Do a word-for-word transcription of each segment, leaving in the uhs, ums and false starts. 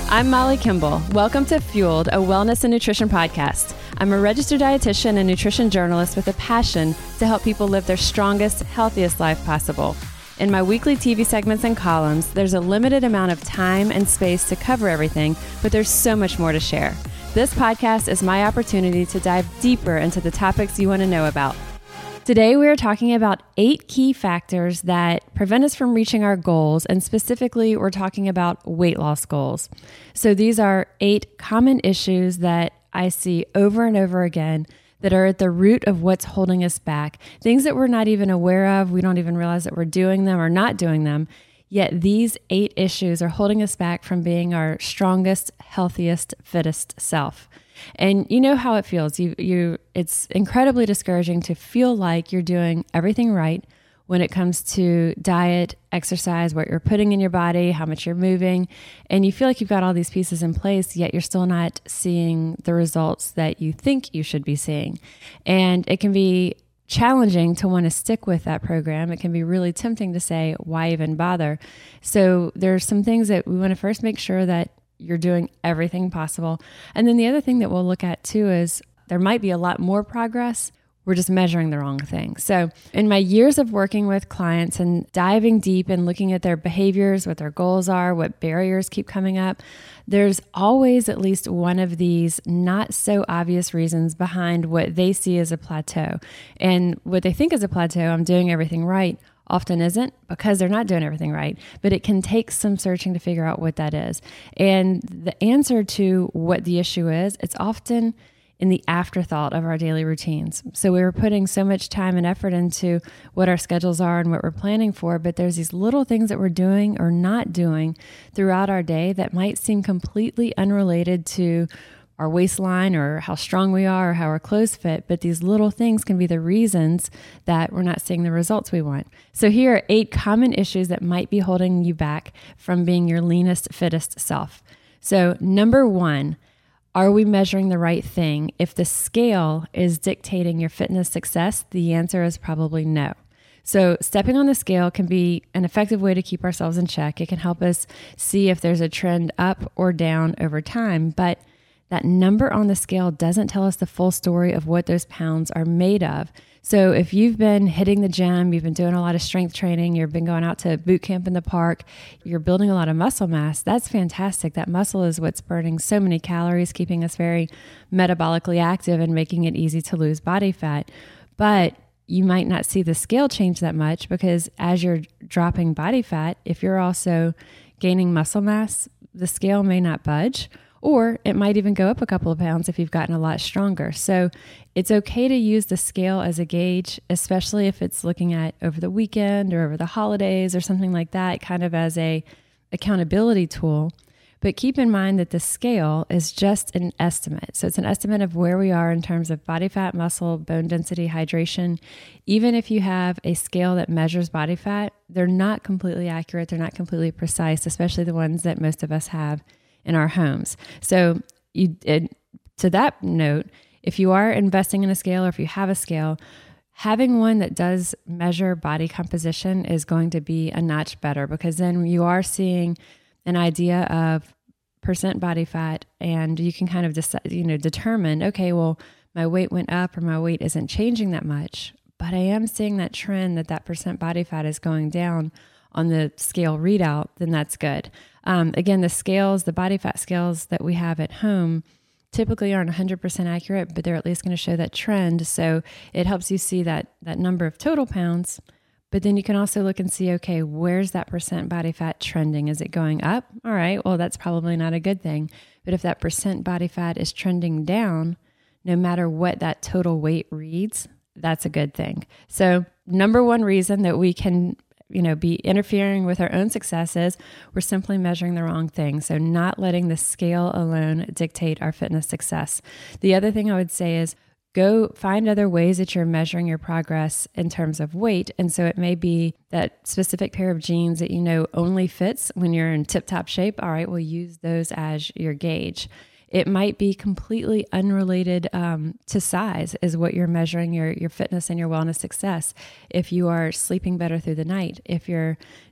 I'm Molly Kimball. Welcome to Fueled, a wellness and nutrition podcast. I'm a registered dietitian and nutrition journalist with a passion to help people live their strongest, healthiest life possible. In my weekly T V segments and columns, there's a limited amount of time and space to cover everything, but there's so much more to share. This podcast is my opportunity to dive deeper into the topics you want to know about. Today, we are talking about eight key factors that prevent us from reaching our goals, and specifically, we're talking about weight loss goals. So these are eight common issues that I see over and over again that are at the root of what's holding us back, things that we're not even aware of, we don't even realize that we're doing them or not doing them, yet these eight issues are holding us back from being our strongest, healthiest, fittest self. And you know how it feels. You, you, it's incredibly discouraging to feel like you're doing everything right when it comes to diet, exercise, what you're putting in your body, how much you're moving, and you feel like you've got all these pieces in place, yet you're still not seeing the results that you think you should be seeing. And it can be challenging to want to stick with that program. It can be really tempting to say, why even bother? So there's some things that we want to first make sure that you're doing everything possible. And then the other thing that we'll look at too is there might be a lot more progress. We're just measuring the wrong thing. So in my years of working with clients and diving deep and looking at their behaviors, what their goals are, what barriers keep coming up, there's always at least one of these not so obvious reasons behind what they see as a plateau. And what they think is a plateau, I'm doing everything right, often isn't, because they're not doing everything right, but it can take some searching to figure out what that is. And the answer to what the issue is, it's often in the afterthought of our daily routines. So we were putting so much time and effort into what our schedules are and what we're planning for, but there's these little things that we're doing or not doing throughout our day that might seem completely unrelated to our waistline or how strong we are or how our clothes fit, but these little things can be the reasons that we're not seeing the results we want. So here are eight common issues that might be holding you back from being your leanest, fittest self. So number one, are we measuring the right thing? If the scale is dictating your fitness success, the answer is probably no. So stepping on the scale can be an effective way to keep ourselves in check. It can help us see if there's a trend up or down over time, but that number on the scale doesn't tell us the full story of what those pounds are made of. So if you've been hitting the gym, you've been doing a lot of strength training, you've been going out to boot camp in the park, you're building a lot of muscle mass, that's fantastic. That muscle is what's burning so many calories, keeping us very metabolically active and making it easy to lose body fat. But you might not see the scale change that much because as you're dropping body fat, if you're also gaining muscle mass, the scale may not budge. Or it might even go up a couple of pounds if you've gotten a lot stronger. So it's okay to use the scale as a gauge, especially if it's looking at over the weekend or over the holidays or something like that, kind of as a accountability tool. But keep in mind that the scale is just an estimate. So it's an estimate of where we are in terms of body fat, muscle, bone density, hydration. Even if you have a scale that measures body fat, they're not completely accurate. They're not completely precise, especially the ones that most of us have in our homes. So you, it, to that note, if you are investing in a scale or if you have a scale, having one that does measure body composition is going to be a notch better because then you are seeing an idea of percent body fat and you can kind of decide, you know, determine, okay, well, my weight went up or my weight isn't changing that much, but I am seeing that trend that that percent body fat is going down on the scale readout, then that's good. Um, again, the scales, the body fat scales that we have at home typically aren't one hundred percent accurate, but they're at least going to show that trend. So it helps you see that that number of total pounds, but then you can also look and see, okay, where's that percent body fat trending? Is it going up? All right, well, that's probably not a good thing. But if that percent body fat is trending down, no matter what that total weight reads, that's a good thing. So number one reason that we can you know, be interfering with our own successes, we're simply measuring the wrong thing. So not letting the scale alone dictate our fitness success. The other thing I would say is go find other ways that you're measuring your progress in terms of weight. And so it may be that specific pair of jeans that you know only fits when you're in tip-top shape. All right, we'll use those as your gauge. It might be completely unrelated um, to size is what you're measuring your, your fitness and your wellness success. If you are sleeping better through the night, if you're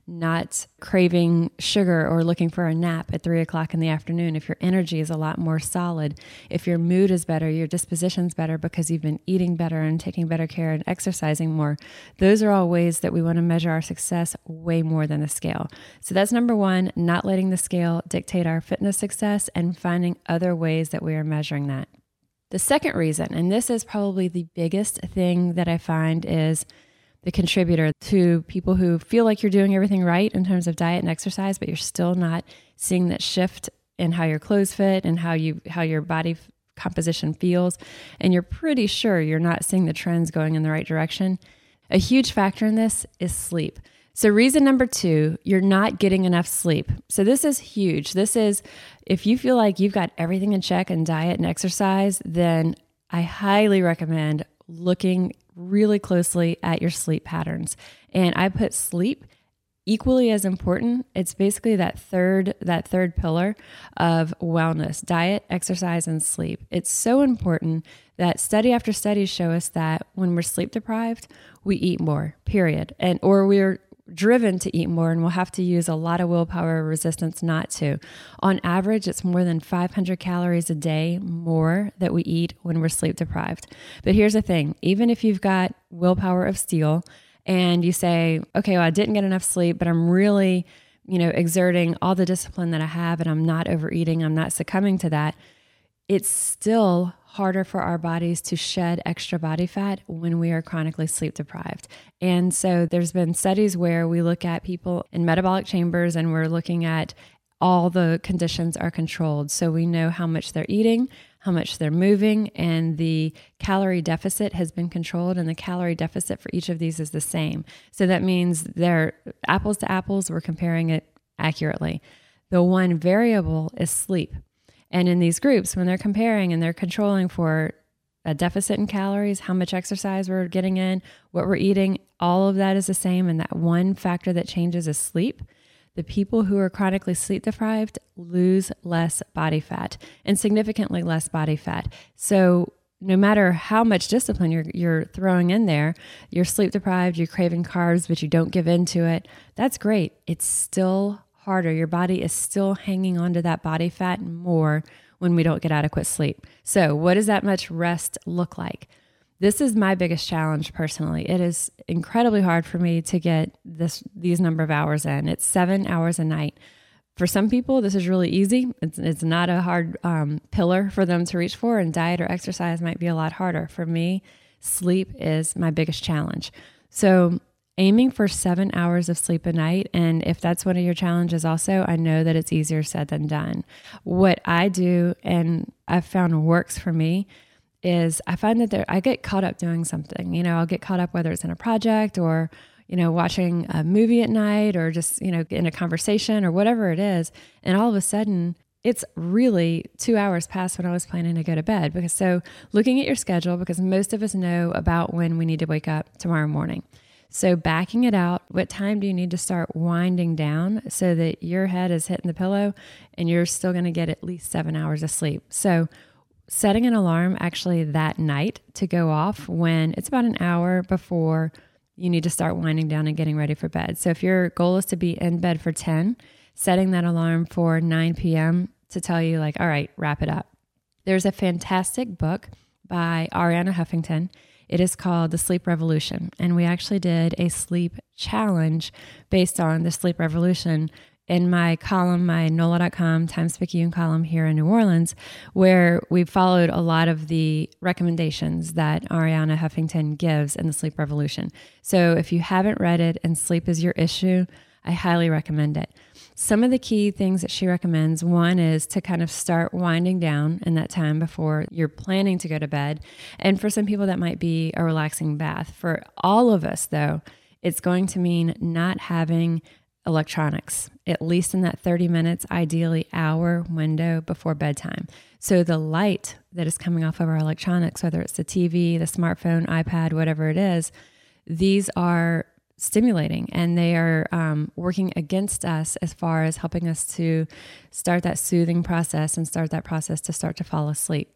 not craving sugar or looking for a nap at three o'clock in the afternoon, if your energy is a lot more solid, if your mood is better, your disposition's better because you've been eating better and taking better care and exercising more. Those are all ways that we want to measure our success way more than the scale. So that's number one, not letting the scale dictate our fitness success and finding other ways that we are measuring that. The second reason, and this is probably the biggest thing that I find is the contributor to people who feel like you're doing everything right in terms of diet and exercise, but you're still not seeing that shift in how your clothes fit and how you how your body composition feels, and you're pretty sure you're not seeing the trends going in the right direction. A huge factor in this is sleep. So reason number two, you're not getting enough sleep. So this is huge. This is, if you feel like you've got everything in check in diet and exercise, then I highly recommend looking really closely at your sleep patterns. And I put sleep equally as important. It's basically that third, that third pillar of wellness: diet, exercise, and sleep. It's so important that study after study show us that when we're sleep deprived, we eat more, period. And, or we're driven to eat more, and we'll have to use a lot of willpower or resistance not to. On average, it's more than five hundred calories a day more that we eat when we're sleep deprived. But here's the thing, even if you've got willpower of steel and you say, okay, well, I didn't get enough sleep, but I'm really, you know, exerting all the discipline that I have and I'm not overeating, I'm not succumbing to that, it's still harder for our bodies to shed extra body fat when we are chronically sleep deprived. And so there's been studies where we look at people in metabolic chambers and we're looking at all the conditions are controlled. So we know how much they're eating, how much they're moving, and the calorie deficit has been controlled, and the calorie deficit for each of these is the same. So that means they're apples to apples, we're comparing it accurately. The one variable is sleep. And in these groups, when they're comparing and they're controlling for a deficit in calories, how much exercise we're getting in, what we're eating, all of that is the same. And that one factor that changes is sleep. The people who are chronically sleep deprived lose less body fat and significantly less body fat. So no matter how much discipline you're you're throwing in there, you're sleep deprived, you're craving carbs, but you don't give in to it. That's great. It's still harder. Your body is still hanging on to that body fat more when we don't get adequate sleep. So what does that much rest look like? This is my biggest challenge personally. It is incredibly hard for me to get this these number of hours in. It's seven hours a night. For some people, this is really easy. It's, it's not a hard um, pillar for them to reach for, and diet or exercise might be a lot harder. For me, sleep is my biggest challenge. So aiming for seven hours of sleep a night, and if that's one of your challenges also, I know that it's easier said than done. What I do, and I've found works for me, is I find that there, I get caught up doing something. You know, I'll get caught up whether it's in a project or, you know, watching a movie at night or just, you know, in a conversation or whatever it is. And all of a sudden, it's really two hours past when I was planning to go to bed. Because so looking at your schedule, because most of us know about when we need to wake up tomorrow morning. So backing it out, what time do you need to start winding down so that your head is hitting the pillow and you're still going to get at least seven hours of sleep? So setting an alarm actually that night to go off when it's about an hour before you need to start winding down and getting ready for bed. So if your goal is to be in bed for ten, setting that alarm for nine p.m. to tell you like, all right, wrap it up. There's a fantastic book by Arianna Huffington. It is called The Sleep Revolution. And we actually did a sleep challenge based on the Sleep Revolution in my column, my N O L A dot com Times Picayune column here in New Orleans, where we followed a lot of the recommendations that Arianna Huffington gives in The Sleep Revolution. So if you haven't read it and sleep is your issue, I highly recommend it. Some of the key things that she recommends, one is to kind of start winding down in that time before you're planning to go to bed. And for some people, that might be a relaxing bath. For all of us, though, it's going to mean not having electronics, at least in that thirty minutes, ideally hour window before bedtime. So the light that is coming off of our electronics, whether it's the T V, the smartphone, iPad, whatever it is, these are stimulating and they are um, working against us as far as helping us to start that soothing process and start that process to start to fall asleep.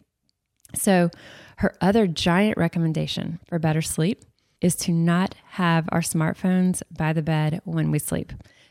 So her other giant recommendation for better sleep is to not have our smartphones by the bed when we sleep.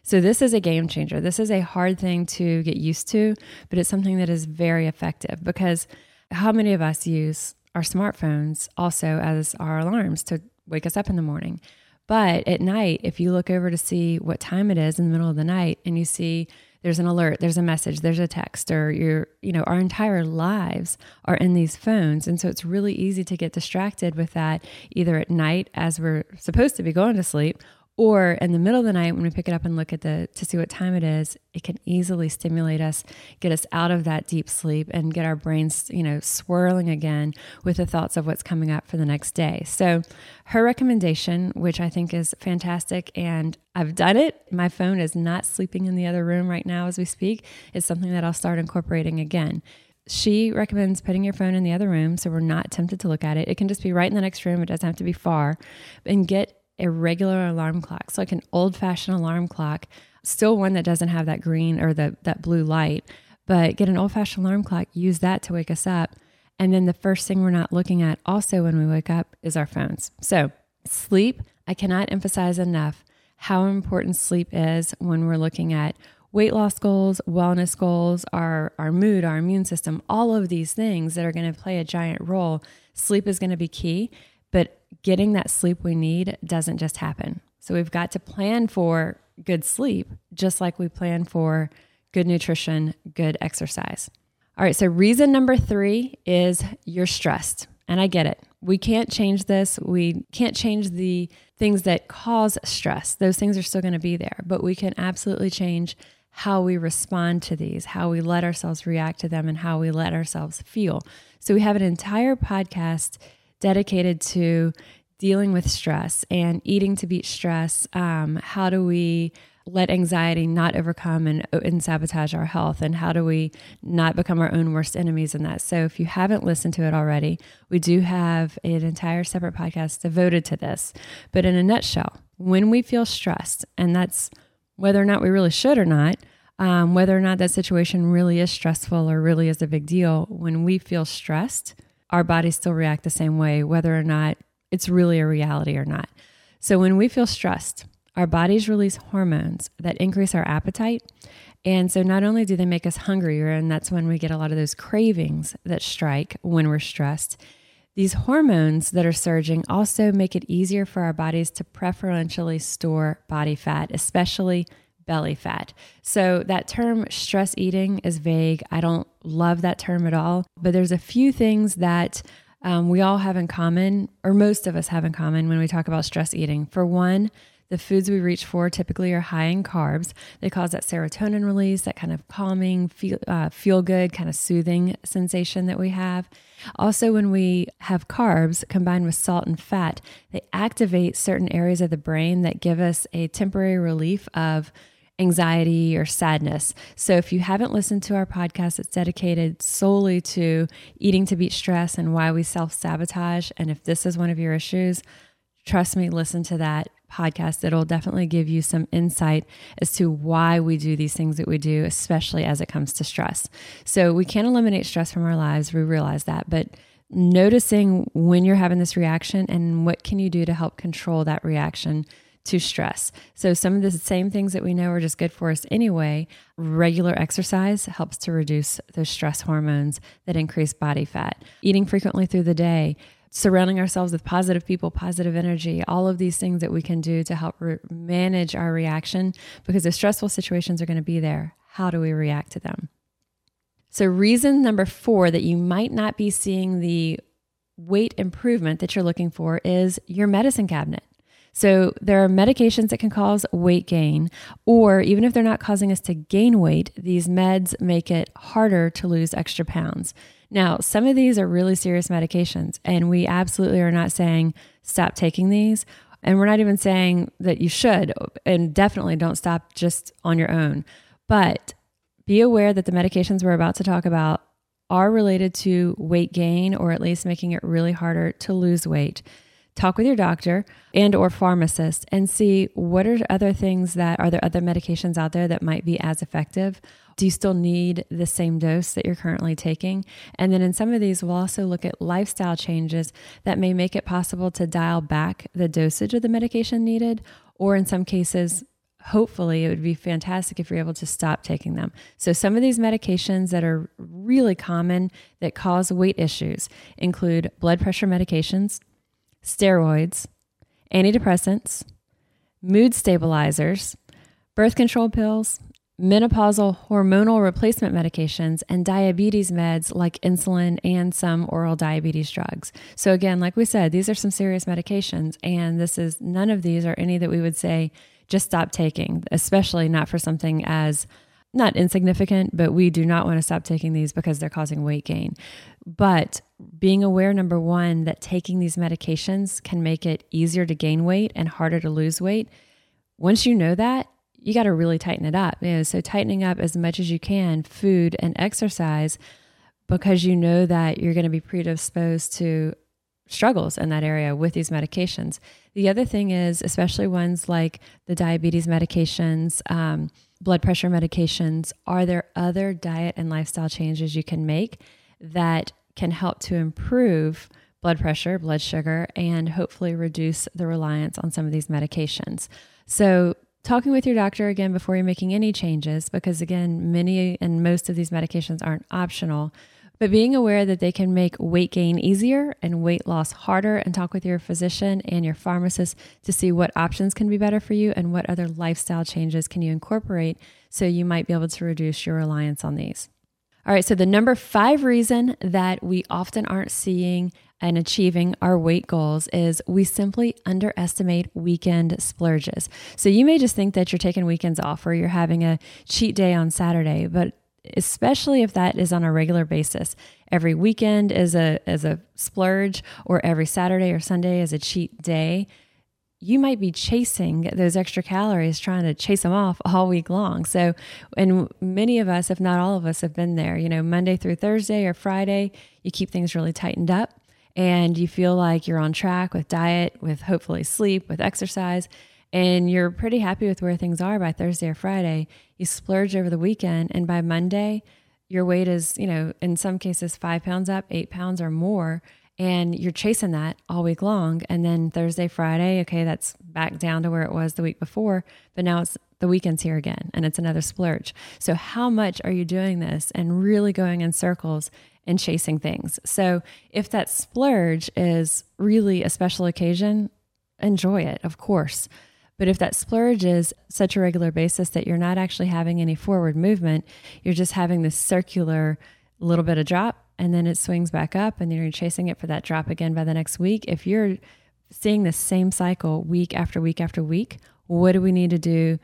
So this is a game changer. This is a hard thing to get used to, but it's something that is very effective, because how many of us use our smartphones also as our alarms to wake us up in the morning? But at night, if you look over to see what time it is in the middle of the night and you see there's an alert, there's a message, there's a text, or you're, you know, our entire lives are in these phones. And so it's really easy to get distracted with that, either at night as we're supposed to be going to sleep, or in the middle of the night when we pick it up and look at the, to see what time it is. It can easily stimulate us, get us out of that deep sleep, and get our brains, you know, swirling again with the thoughts of what's coming up for the next day. So her recommendation, which I think is fantastic, and I've done it. My phone is not sleeping in the other room right now as we speak. It's something that I'll start incorporating again. She recommends putting your phone in the other room so we're not tempted to look at it. It can just be right in the next room. It doesn't have to be far. And get a regular alarm clock. So like an old-fashioned alarm clock, still one that doesn't have that green or the, that blue light, but get an old-fashioned alarm clock, use that to wake us up. And then the first thing we're not looking at also when we wake up is our phones. So sleep, I cannot emphasize enough how important sleep is when we're looking at weight loss goals, wellness goals, our, our mood, our immune system, all of these things that are going to play a giant role. Sleep is going to be key. But getting that sleep we need doesn't just happen. So we've got to plan for good sleep, just like we plan for good nutrition, good exercise. All right, so reason number three is you're stressed. And I get it. We can't change this. We can't change the things that cause stress. Those things are still going to be there, but we can absolutely change how we respond to these, how we let ourselves react to them, and how we let ourselves feel. So we have an entire podcast dedicated to dealing with stress and eating to beat stress. Um, how do we let anxiety not overcome and, and sabotage our health? And how do we not become our own worst enemies in that? So if you haven't listened to it already, we do have an entire separate podcast devoted to this. But in a nutshell, when we feel stressed, and that's whether or not we really should or not, um, whether or not that situation really is stressful or really is a big deal, when we feel stressed, our bodies still react the same way, whether or not it's really a reality or not. So when we feel stressed, our bodies release hormones that increase our appetite. And so not only do they make us hungrier, and that's when we get a lot of those cravings that strike when we're stressed, these hormones that are surging also make it easier for our bodies to preferentially store body fat, especially belly fat. So that term stress eating is vague. I don't love that term at all, but there's a few things that um, we all have in common, or most of us have in common when we talk about stress eating. For one, the foods we reach for typically are high in carbs. They cause that serotonin release, that kind of calming, feel, uh, feel good, kind of soothing sensation that we have. Also, when we have carbs combined with salt and fat, they activate certain areas of the brain that give us a temporary relief of anxiety or sadness. So if you haven't listened to our podcast, it's dedicated solely to eating to beat stress and why we self-sabotage. And if this is one of your issues, trust me, listen to that podcast. It'll definitely give you some insight as to why we do these things that we do, especially as it comes to stress. So we can't eliminate stress from our lives. We realize that, but noticing when you're having this reaction and what can you do to help control that reaction to stress. So some of the same things that we know are just good for us anyway. Regular exercise helps to reduce those stress hormones that increase body fat. Eating frequently through the day, surrounding ourselves with positive people, positive energy, all of these things that we can do to help re- manage our reaction, because the stressful situations are going to be there. How do we react to them? So reason number four that you might not be seeing the weight improvement that you're looking for is your medicine cabinet. So there are medications that can cause weight gain, or even if they're not causing us to gain weight, these meds make it harder to lose extra pounds. Now, some of these are really serious medications, and we absolutely are not saying stop taking these. And we're not even saying that you should, and definitely don't stop just on your own. But be aware that the medications we're about to talk about are related to weight gain, or at least making it really harder to lose weight. Talk with your doctor and or pharmacist and see what are other things that, are there other medications out there that might be as effective? Do you still need the same dose that you're currently taking? And then in some of these, we'll also look at lifestyle changes that may make it possible to dial back the dosage of the medication needed, or in some cases, hopefully it would be fantastic if you're able to stop taking them. So some of these medications that are really common that cause weight issues include blood pressure medications, steroids, antidepressants, mood stabilizers, birth control pills, menopausal hormonal replacement medications, and diabetes meds like insulin and some oral diabetes drugs. So again, like we said, these are some serious medications, and this is none of these are any that we would say just stop taking, especially not for something as not insignificant, but we do not want to stop taking these because they're causing weight gain. But being aware, number one, that taking these medications can make it easier to gain weight and harder to lose weight. Once you know that, you got to really tighten it up. You know, so tightening up as much as you can, food and exercise, because you know that you're going to be predisposed to struggles in that area with these medications. The other thing is, especially ones like the diabetes medications, um, blood pressure medications, are there other diet and lifestyle changes you can make that can help to improve blood pressure, blood sugar, and hopefully reduce the reliance on some of these medications? So talking with your doctor again before you're making any changes, because again, many and most of these medications aren't optional, but being aware that they can make weight gain easier and weight loss harder, and talk with your physician and your pharmacist to see what options can be better for you and what other lifestyle changes can you incorporate so you might be able to reduce your reliance on these. All right, so the number five reason that we often aren't seeing and achieving our weight goals is we simply underestimate weekend splurges. So you may just think that you're taking weekends off or you're having a cheat day on Saturday, but especially if that is on a regular basis, every weekend is a is a splurge, or every Saturday or Sunday is a cheat day, you might be chasing those extra calories, trying to chase them off all week long. So, and many of us, if not all of us, have been there. You know, Monday through Thursday or Friday, you keep things really tightened up and you feel like you're on track with diet, with hopefully sleep, with exercise, and you're pretty happy with where things are by Thursday or Friday. You splurge over the weekend, and by Monday, your weight is, you know, in some cases five pounds up, eight pounds or more, and you're chasing that all week long. And then Thursday, Friday, okay, that's back down to where it was the week before, but now it's the weekend's here again and it's another splurge. So how much are you doing this and really going in circles and chasing things? So if that splurge is really a special occasion, enjoy it, of course. But if that splurge is such a regular basis that you're not actually having any forward movement, you're just having this circular little bit of drop, and then it swings back up, and then you're chasing it for that drop again by the next week. If you're seeing the same cycle week after week after week, what do we need to do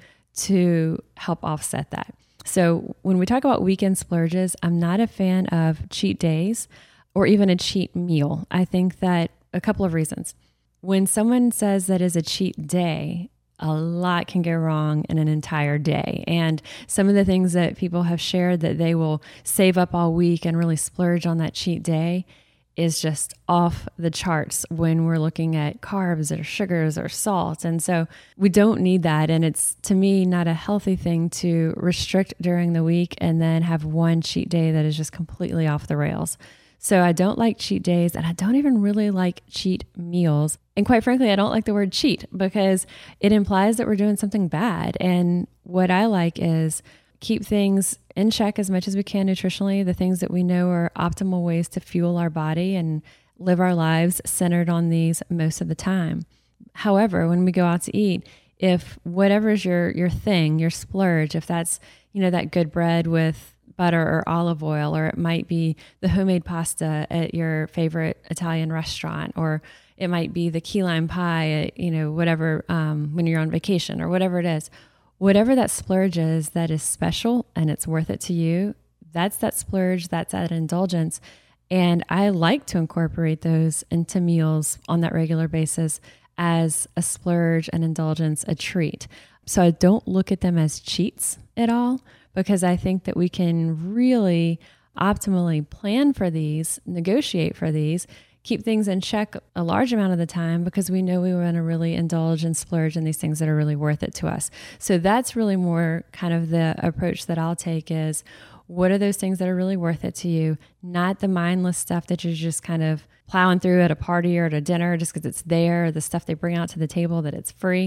to help offset that? So when we talk about weekend splurges, I'm not a fan of cheat days or even a cheat meal. I think that a couple of reasons. When someone says that is a cheat day, a lot can go wrong in an entire day. And some of the things that people have shared that they will save up all week and really splurge on that cheat day is just off the charts when we're looking at carbs or sugars or salt. And so we don't need that. And it's, to me, not a healthy thing to restrict during the week and then have one cheat day that is just completely off the rails. So I don't like cheat days, and I don't even really like cheat meals. And quite frankly, I don't like the word cheat because it implies that we're doing something bad. And what I like is keep things in check as much as we can nutritionally, the things that we know are optimal ways to fuel our body and live our lives centered on these most of the time. However, when we go out to eat, if whatever's your your thing, your splurge, if that's, you know, that good bread with butter or olive oil, or it might be the homemade pasta at your favorite Italian restaurant, or it might be the key lime pie at, you know, whatever, um, when you're on vacation or whatever it is, whatever that splurge is that is special and it's worth it to you, that's that splurge, that's that indulgence. And I like to incorporate those into meals on that regular basis as a splurge, an indulgence, a treat. So I don't look at them as cheats at all, because I think that we can really optimally plan for these, negotiate for these, keep things in check a large amount of the time because we know we want to really indulge and splurge in these things that are really worth it to us. So that's really more kind of the approach that I'll take is, what are those things that are really worth it to you? Not the mindless stuff that you're just kind of plowing through at a party or at a dinner just because it's there, the stuff they bring out to the table that it's free.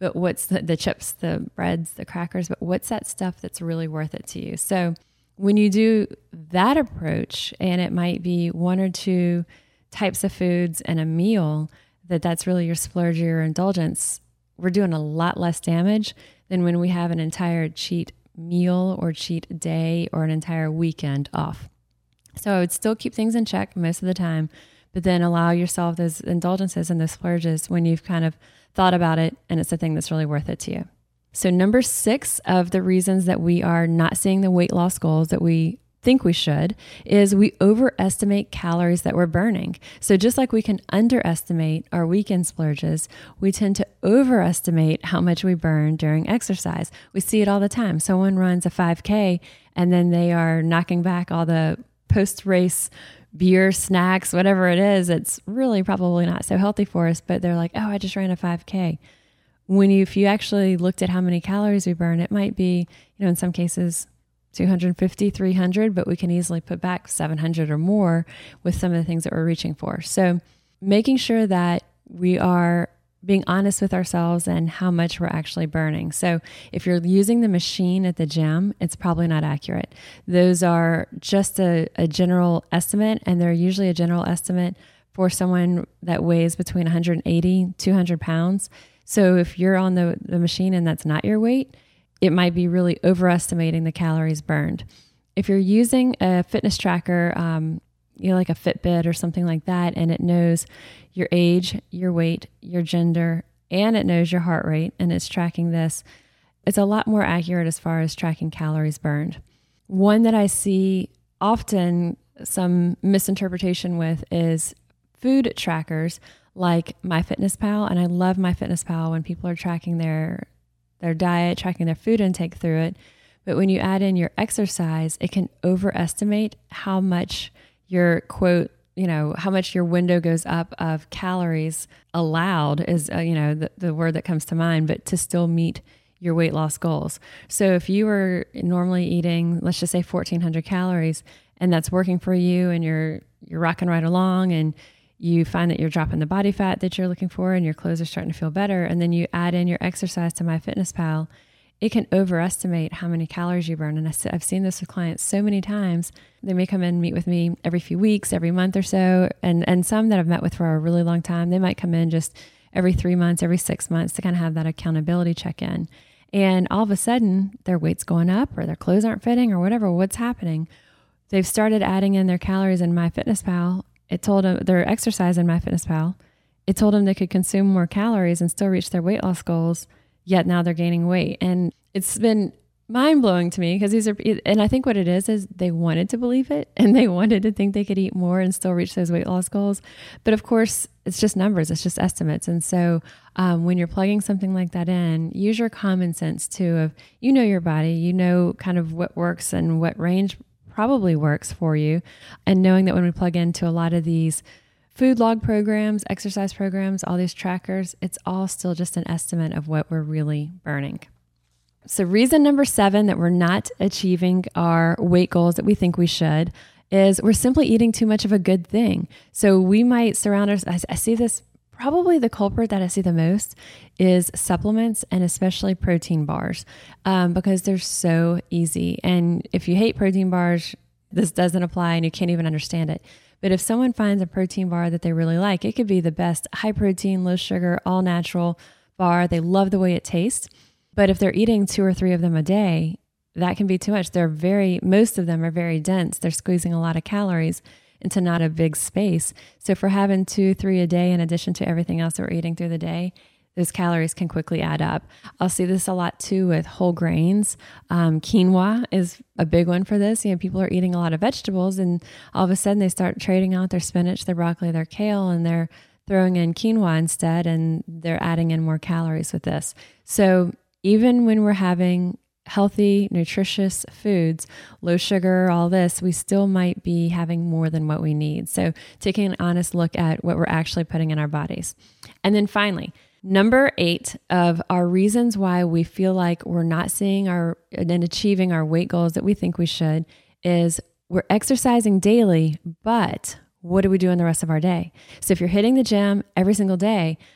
but what's the, the chips, the breads, the crackers, but what's that stuff that's really worth it to you? So when you do that approach, and it might be one or two types of foods and a meal, that that's really your splurge or your indulgence, we're doing a lot less damage than when we have an entire cheat meal or cheat day or an entire weekend off. So I would still keep things in check most of the time, but then allow yourself those indulgences and those splurges when you've kind of thought about it and it's a thing that's really worth it to you. So number six of the reasons that we are not seeing the weight loss goals that we think we should is we overestimate calories that we're burning. So just like we can underestimate our weekend splurges, we tend to overestimate how much we burn during exercise. We see it all the time. Someone runs a five K and then they are knocking back all the post-race beer, snacks, whatever it is. It's really probably not so healthy for us, but they're like, oh, I just ran a five K. When you, if you actually looked at how many calories we burn, it might be, you know, in some cases, two hundred fifty, three hundred, but we can easily put back seven hundred or more with some of the things that we're reaching for. So making sure that we are being honest with ourselves and how much we're actually burning. So if you're using the machine at the gym, it's probably not accurate. Those are just a, a general estimate, and they're usually a general estimate for someone that weighs between one hundred eighty, two hundred pounds. So if you're on the, the machine and that's not your weight, it might be really overestimating the calories burned. If you're using a fitness tracker, um, you know, like a Fitbit or something like that, and it knows your age, your weight, your gender, and it knows your heart rate, and it's tracking this, it's a lot more accurate as far as tracking calories burned. One that I see often some misinterpretation with is food trackers like MyFitnessPal, and I love MyFitnessPal when people are tracking their their diet, tracking their food intake through it. But when you add in your exercise, it can overestimate how much your quote, you know, how much your window goes up of calories allowed is, uh, you know, the, the word that comes to mind, but to still meet your weight loss goals. So if you were normally eating, let's just say fourteen hundred calories, and that's working for you and you're, you're rocking right along, and you find that you're dropping the body fat that you're looking for and your clothes are starting to feel better, and then you add in your exercise to MyFitnessPal, it can overestimate how many calories you burn. And I, I've seen this with clients so many times. They may come in and meet with me every few weeks, every month or so, and, and some that I've met with for a really long time, they might come in just every three months, every six months to kind of have that accountability check-in. And all of a sudden, their weight's going up or their clothes aren't fitting or whatever, what's happening. They've started adding in their calories in MyFitnessPal. It told them their exercise in MyFitnessPal. It told them they could consume more calories and still reach their weight loss goals, yet now they're gaining weight. And it's been mind blowing to me because these are, and I think what it is, is they wanted to believe it and they wanted to think they could eat more and still reach those weight loss goals. But of course, it's just numbers, it's just estimates. And so um, when you're plugging something like that in, use your common sense too of, you know, your body, you know, kind of what works and what range probably works for you. And knowing that when we plug into a lot of these food log programs, exercise programs, all these trackers, it's all still just an estimate of what we're really burning. So reason number seven that we're not achieving our weight goals that we think we should is we're simply eating too much of a good thing. So we might surround ourselves, I see this, probably the culprit that I see the most is supplements and especially protein bars um, because they're so easy. And if you hate protein bars, this doesn't apply and you can't even understand it. But if someone finds a protein bar that they really like, it could be the best high protein, low sugar, all natural bar. They love the way it tastes. But if they're eating two or three of them a day, that can be too much. They're very, most of them are very dense. They're squeezing a lot of calories into not a big space. So if we're having two, three a day in addition to everything else that we're eating through the day, those calories can quickly add up. I'll see this a lot too with whole grains. Um, quinoa is a big one for this. You know, people are eating a lot of vegetables and all of a sudden they start trading out their spinach, their broccoli, their kale, and they're throwing in quinoa instead, and they're adding in more calories with this. So even when we're having healthy, nutritious foods, low sugar, all this, we still might be having more than what we need. So taking an honest look at what we're actually putting in our bodies. And then finally, number eight of our reasons why we feel like we're not seeing our and achieving our weight goals that we think we should is we're exercising daily, but what do we do in the rest of our day? So if you're hitting the gym every single day,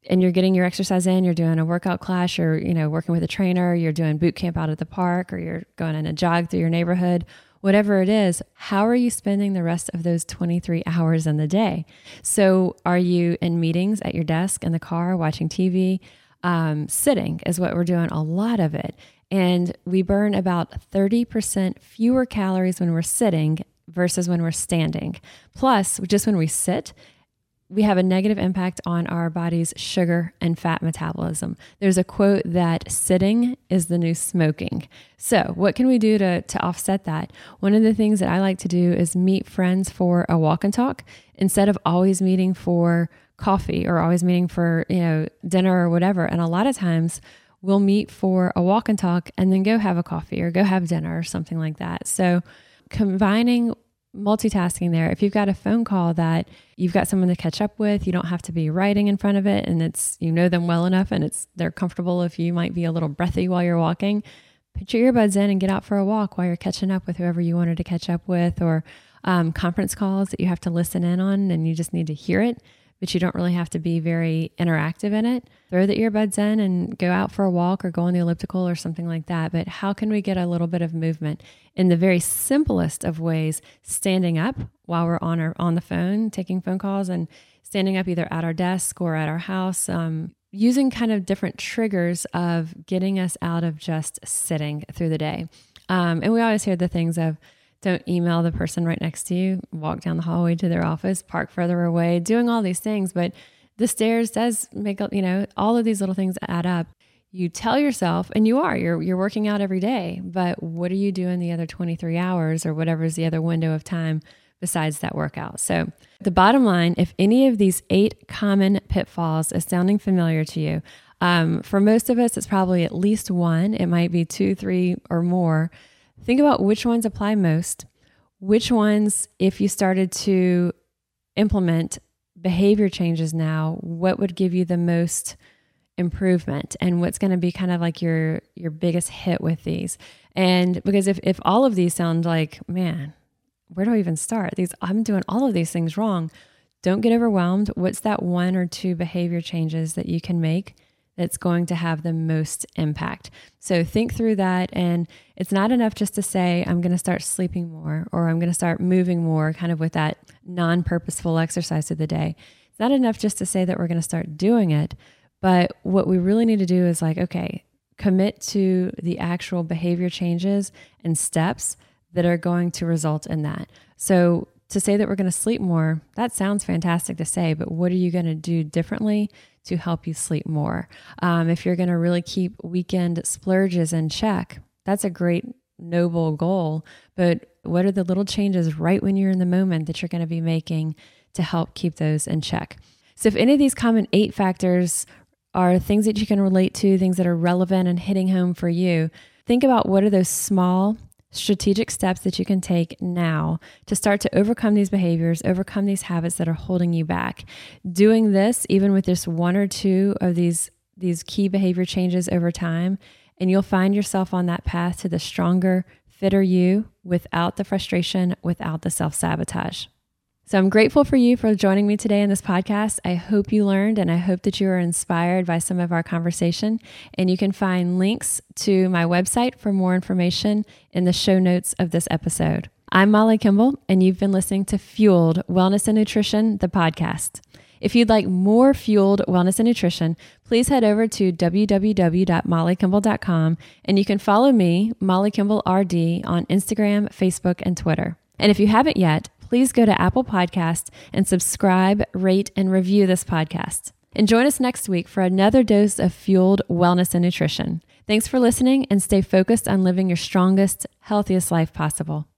and you're getting your exercise in, you're doing a workout class, you're, you know, working with a trainer, you're doing boot camp out at the park, or you're going on a jog through your neighborhood, whatever it is, how are you spending the rest of those twenty-three hours in the day? So are you in meetings at your desk, in the car, watching T V? Um, sitting is what we're doing, a lot of it. And we burn about thirty percent fewer calories when we're sitting versus when we're standing. Plus, just when we sit, we have a negative impact on our body's sugar and fat metabolism. There's a quote that sitting is the new smoking. So what can we do to, to offset that? One of the things that I like to do is meet friends for a walk and talk instead of always meeting for coffee or always meeting for, you know, dinner or whatever. And a lot of times we'll meet for a walk and talk and then go have a coffee or go have dinner or something like that. So combining multitasking there. If you've got a phone call that you've got someone to catch up with, you don't have to be writing in front of it, and it's, you know them well enough and it's, they're comfortable if you might be a little breathy while you're walking, put your earbuds in and get out for a walk while you're catching up with whoever you wanted to catch up with, or um, conference calls that you have to listen in on and you just need to hear it, but you don't really have to be very interactive in it. Throw the earbuds in and go out for a walk or go on the elliptical or something like that. But how can we get a little bit of movement in the very simplest of ways, standing up while we're on our, on the phone, taking phone calls, and standing up either at our desk or at our house, um, using kind of different triggers of getting us out of just sitting through the day. Um, and we always hear the things of, don't email the person right next to you, walk down the hallway to their office, park further away, doing all these things. But the stairs does make, you know, all of these little things add up. You tell yourself, and you are, you're, you're working out every day, but what are you doing the other twenty-three hours or whatever is the other window of time besides that workout? So the bottom line, if any of these eight common pitfalls is sounding familiar to you, um, for most of us, it's probably at least one. It might be two, three, or more. Think about which ones apply most, which ones, if you started to implement behavior changes now, what would give you the most improvement, and what's going to be kind of like your, your biggest hit with these. And because if, if all of these sound like, man, where do I even start? These, I'm doing all of these things wrong. Don't get overwhelmed. What's that one or two behavior changes that you can make that's going to have the most impact? So think through that. And it's not enough just to say, I'm going to start sleeping more, or I'm going to start moving more, kind of with that non-purposeful exercise of the day. It's not enough just to say that we're going to start doing it. But what we really need to do is like, okay, commit to the actual behavior changes and steps that are going to result in that. So to say that we're going to sleep more, that sounds fantastic to say, but what are you going to do differently to help you sleep more? Um, if you're going to really keep weekend splurges in check, that's a great noble goal, but what are the little changes right when you're in the moment that you're going to be making to help keep those in check? So if any of these common eight factors are things that you can relate to, things that are relevant and hitting home for you, think about what are those small strategic steps that you can take now to start to overcome these behaviors, overcome these habits that are holding you back. Doing this, even with just one or two of these, these key behavior changes over time, and you'll find yourself on that path to the stronger, fitter you without the frustration, without the self-sabotage. So I'm grateful for you for joining me today in this podcast. I hope you learned, and I hope that you are inspired by some of our conversation. And you can find links to my website for more information in the show notes of this episode. I'm Molly Kimball, and you've been listening to Fueled Wellness and Nutrition, the podcast. If you'd like more Fueled Wellness and Nutrition, please head over to w w w dot molly kimball dot com, and you can follow me, Molly Kimball R D, on Instagram, Facebook, and Twitter. And if you haven't yet, please go to Apple Podcasts and subscribe, rate, and review this podcast. And join us next week for another dose of Fueled Wellness and Nutrition. Thanks for listening, and stay focused on living your strongest, healthiest life possible.